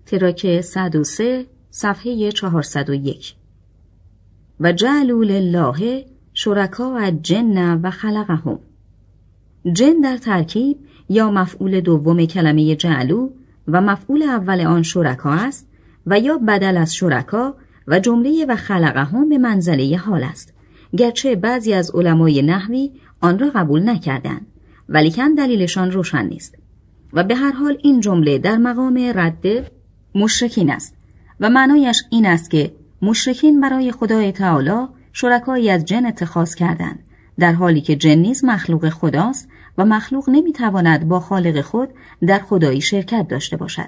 تراک 103 صفحه 401. و جعلوا لله شرکاء الجن و خلقهم. جن در ترکیب یا مفعول دوم کلمه جعلو و مفعول اول آن شرکا است و یا بدل از شرکا و جمله و خلقهم به منزله حال است، گرچه بعضی از علمای نحوی آن را قبول نکردند ولیکن دلیلشان روشن نیست. و به هر حال این جمله در مقام رد مشرکین است و معنایش این است که مشرکین برای خدای تعالی شرکایی از جن اتخاذ کردند، در حالی که جن نیز مخلوق خداست و مخلوق نمیتواند با خالق خود در خدایی شرکت داشته باشد.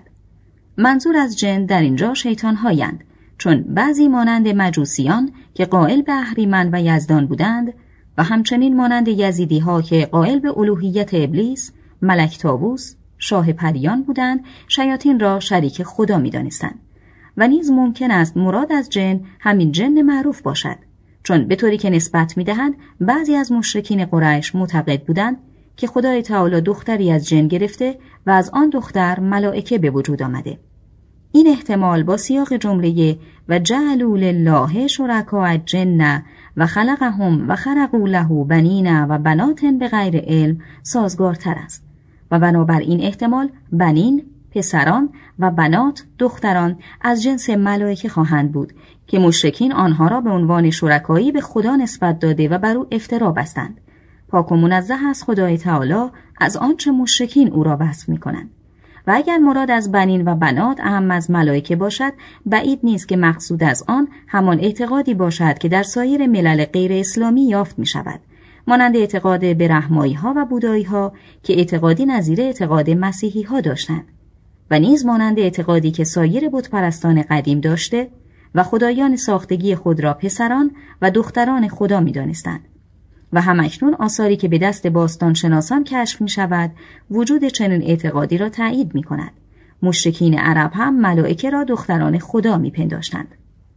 منظور از جن در اینجا شیطان هایند، چون بعضی مانند مجوسیان که قائل به اهریمن و یزدان بودند و همچنین مانند یزیدی ها که قائل به الوهیت ابلیس، ملک طاووس، شاه پریان بودند، شیاطین را شریک خدا می دانستند. و نیز ممکن است مراد از جن همین جن معروف باشد، چون به طوری که نسبت می دهند بعضی از مشرکین قریش معتقد بودند که خدای تعالی دختری از جن گرفته و از آن دختر ملائکه به وجود آمده. این احتمال با سیاق جمله و جعلوا لله شرکاء الجن و خلقهم و خرقوا له بنین و بنات بغیر علم سازگارتر است و بنابراین احتمال بنین پسران و بنات دختران از جنس ملائکه خواهند بود که مشرکین آنها را به عنوان شرکایی به خدا نسبت داده و بر او افترا بستند. پاک و منزه از خدای تعالی از آنچه مشرکین او را وصف می‌کنند. و اگر مراد از بنین و بنات اهم از ملائکه باشد، بعید نیست که مقصود از آن همان اعتقادی باشد که در سایر ملل غیر اسلامی یافت می شود، مانند اعتقاد برهمایی ها و بودایی ها که اعتقادی نظیر اعتقاد مسیحی ها داشتند و نیز مانند اعتقادی که سایر بت پرستان قدیم داشته و خدایان ساختگی خود را پسران و دختران خدا می دانستند. و همکنون آثاری که به دست باستان شناسان کشف می شود وجود چنین اعتقادی را تایید می کند. مشرکین عرب هم ملائکه را دختران خدا می پنداشتند.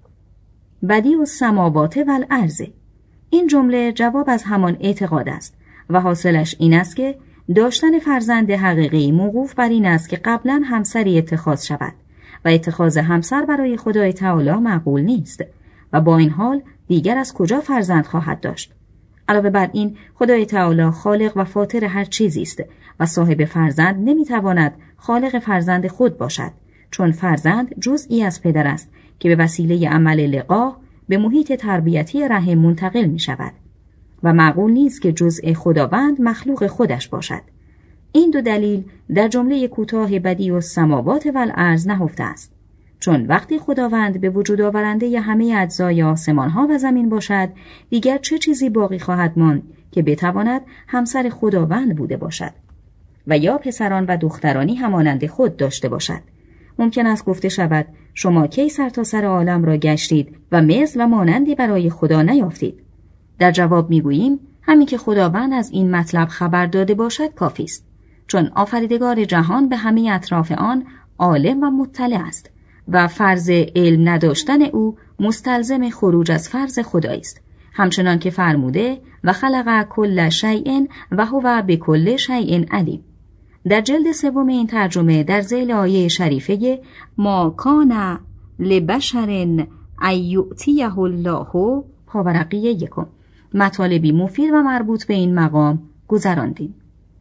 بدیع السماوات والارض. این جمله جواب از همان اعتقاد است و حاصلش این است که داشتن فرزند حقیقی موقوف بر این است که قبلا همسری اتخاذ شود و اتخاذ همسر برای خدای تعالی معقول نیست و با این حال دیگر از کجا فرزند خواهد داشت؟ علاوه بر این خدای تعالی خالق و فاطر هر چیزی است و صاحب فرزند نمیتواند خالق فرزند خود باشد، چون فرزند جزئی از پدر است که به وسیله عمل لقاح به محیط تربیتی رحم منتقل می شود و معقول نیست که جزء خداوند مخلوق خودش باشد. این دو دلیل در جمله کوتاه بدیع السماوات والارض نهفته است، چون وقتی خداوند به وجود آورنده همه اجزای آسمان ها و زمین باشد، دیگر چه چیزی باقی خواهد ماند که بتواند همسر خداوند بوده باشد و یا پسران و دخترانی همانند خود داشته باشد. ممکن است گفته شود شما کی سرتاسر عالم را گشتید و مثل و مانندی برای خدا نیافتید؟ در جواب میگوییم همین که خداوند از این مطلب خبر داده باشد کافی است، چون آفریدگار جهان به همه اطراف آن عالم و مطلع است و فرض علم نداشتن او مستلزم خروج از فرض خدایی است، همچنان که فرموده و خلق کل شیء و هو بكل شیء علیم. در جلد سوم این ترجمه در ذیل آیه شریفه ما کان لبشر ان یؤتیه الله پاورقی 1 مطالبی مفید و مربوط به این مقام گذراندیم.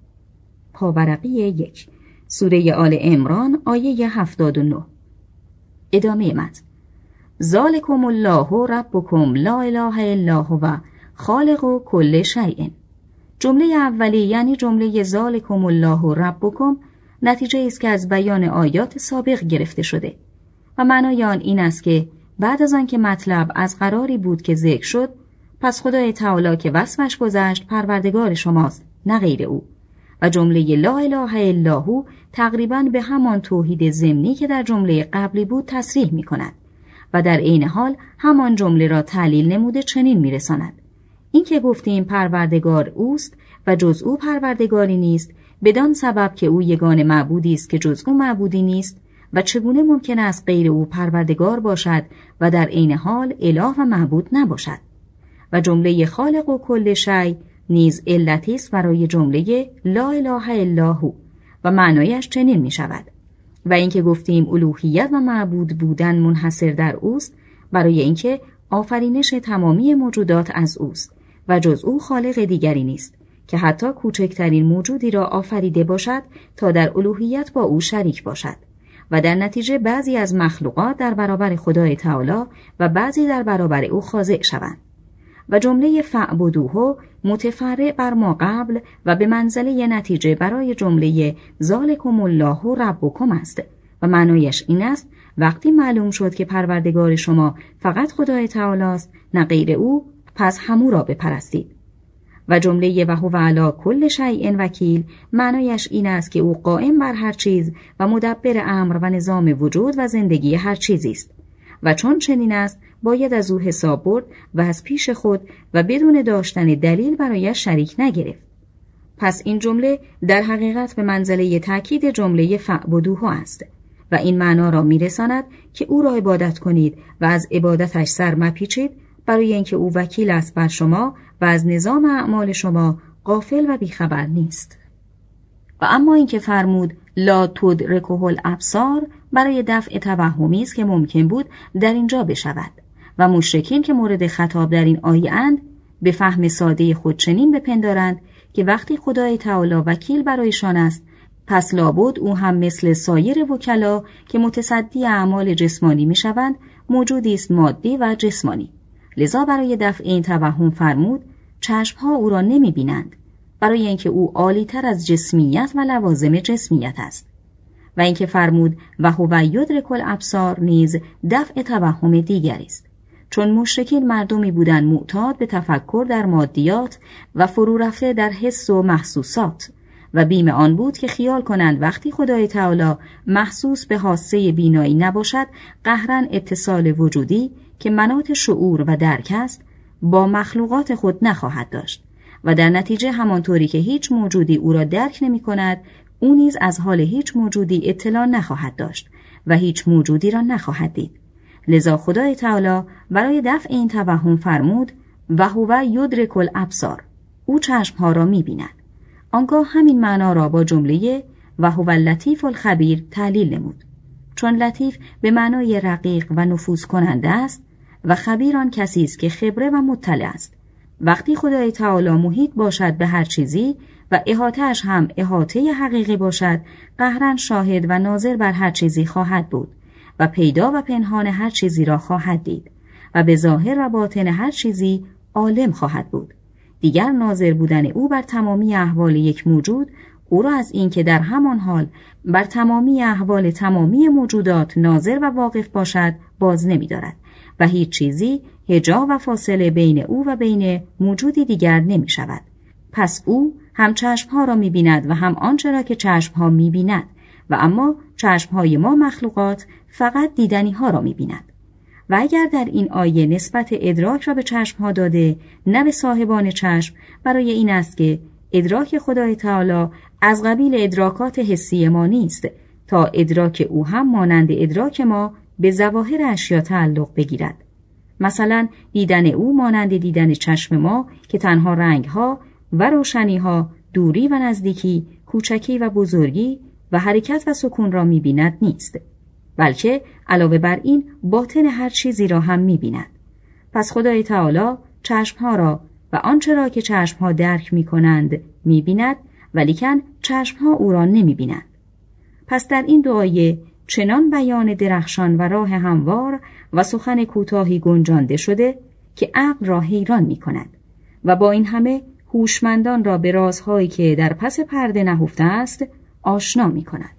پاورقی 1 سوره آل عمران آیه 79. ادامه متن. ذالکم الله ربکم لا اله الا هو خالق کل شیء. جمله اولی یعنی جمله ذالکم الله ربکم نتیجه است که از بیان آیات سابق گرفته شده و معنای آن این است که بعد از آن که مطلب از قراری بود که ذکر شد، پس خدای تعالی که وصفش گذشت پروردگار شماست نه غیر او، و جمله لا اله الا هو تقریباً به همان توحید ضمنی که در جمله قبلی بود تصریح می کند و در عین حال همان جمله را تعلیل نموده چنین می رساند: این که گفتیم پروردگار اوست و جز او پروردگاری نیست، بدان سبب که او یگانه معبودی است که جز او معبودی نیست و چگونه ممکن است غیر او پروردگار باشد و در عین حال اله و معبود نباشد. و جمله خالق و کل شیء نیز علتی است برای جمله لا اله الا هو و معنایش چنین می شود: و اینکه گفتیم الوهیت و معبود بودن منحصر در اوست، برای اینکه آفرینش تمامی موجودات از اوست و جز او خالق دیگری نیست که حتی کوچکترین موجودی را آفریده باشد تا در الوهیت با او شریک باشد و در نتیجه بعضی از مخلوقات در برابر خدای تعالی و بعضی در برابر او خاضع شوند. و جمله فاعبدوه متفرع بر ما قبل و به منزله نتیجه برای جمله ذالکم الله ربکم است و معنایش این است وقتی معلوم شد که پروردگار شما فقط خدای تعالی است نه غیر او، پس همو را بپرستید. و جمله و هو علی کل شیء وکیل معنایش این است که او قائم بر هر چیز و مدبر امر و نظام وجود و زندگی هر چیزی است و چون چنین است باید از او حساب برد و از پیش خود و بدون داشتن دلیل برایش شریک نگرفت. پس این جمله در حقیقت به منزله تأکید جمله فاعبدوه است و این معنا را میرساند که او را عبادت کنید و از عبادتش سر مپیچید، برای اینکه او وکیل است بر شما و از نظام اعمال شما غافل و بیخبر نیست. و اما اینکه فرمود لا تدرکه الابصار برای دفع توهمی است که ممکن بود در اینجا بشود و مشرکین که مورد خطاب در این آیه اند به فهم ساده خود چنین بپندارند که وقتی خدای تعالی وکیل برایشان است، پس لابد او هم مثل سایر وکلا که متصدی اعمال جسمانی میشوند موجودی است مادی و جسمانی. لذا برای دفع این توهم فرمود چشمها او را نمی بینند، برای اینکه او عالی‌تر از جسمیت و لوازم جسمیت است. و اینکه فرمود و هو یدرک الابصار نیز دفع توهم دیگری است، چون مشرکین مردمی بودند معتاد به تفکر در مادیات و فرو رفته در حس و محسوسات و بیم آن بود که خیال کنند وقتی خدای تعالی محسوس به حاسه بینایی نباشد، قهراً اتصال وجودی که مناط شعور و درک است با مخلوقات خود نخواهد داشت و در نتیجه همانطوری که هیچ موجودی او را درک نمی کند، او نیز از حال هیچ موجودی اطلاع نخواهد داشت و هیچ موجودی را نخواهد دید. لذا خدای تعالی برای دفع این توهم فرمود و هو یدرک الابصار، او چشمها را می بیند. آنگاه همین معنا را با جمله و هو اللطیف الخبیر تعلیل نمود، چون لطیف به معنای رقیق و نفوذ کننده است و خبیر آن کسی است که خبره و مطلع است. وقتی خدای تعالی محیط باشد به هر چیزی و احاطه‌اش هم احاطه حقیقی باشد، قهراً شاهد و ناظر بر هر چیزی خواهد بود و پیدا و پنهان هر چیزی را خواهد دید و به ظاهر و باطن هر چیزی عالم خواهد بود. دیگر ناظر بودن او بر تمامی احوال یک موجود او را از این که در همان حال بر تمامی احوال تمامی موجودات ناظر و واقف باشد باز نمی دارد و هیچ چیزی حجاب و فاصله بین او و بین موجودی دیگر نمی شود. پس او هم چشمها را می بیند و هم آنچه را که چشمها می بیند و اما چشمهای ما مخلوقات فقط دیدنی ها را می بیند. و اگر در این آیه نسبت ادراک را به چشمها داده نه به صاحبان چشم، برای این است که ادراک خدای تعالی از قبیل ادراکات حسی ما نیست تا ادراک او هم مانند ادراک ما به ظواهر اشیا تعلق بگیرد. مثلا دیدن او مانند دیدن چشم ما که تنها رنگها و روشنیها، دوری و نزدیکی، کوچکی و بزرگی و حرکت و سکون را می‌بیند نیست، بلکه علاوه بر این باطن هر چیزی را هم می‌بیند. پس خدای تعالی چشمها را و آنچه را که چشمها درک می‌کنند می‌بیند، ولیکن چشمها او را نمی‌بینند. پس در این دو آیه چنان بیان درخشان و راه هموار و سخن کوتاهی گنجانده شده که عقل را حیران می‌کند و با این همه هوشمندان را به رازهایی که در پس پرده نهفته است آشنا می‌کند.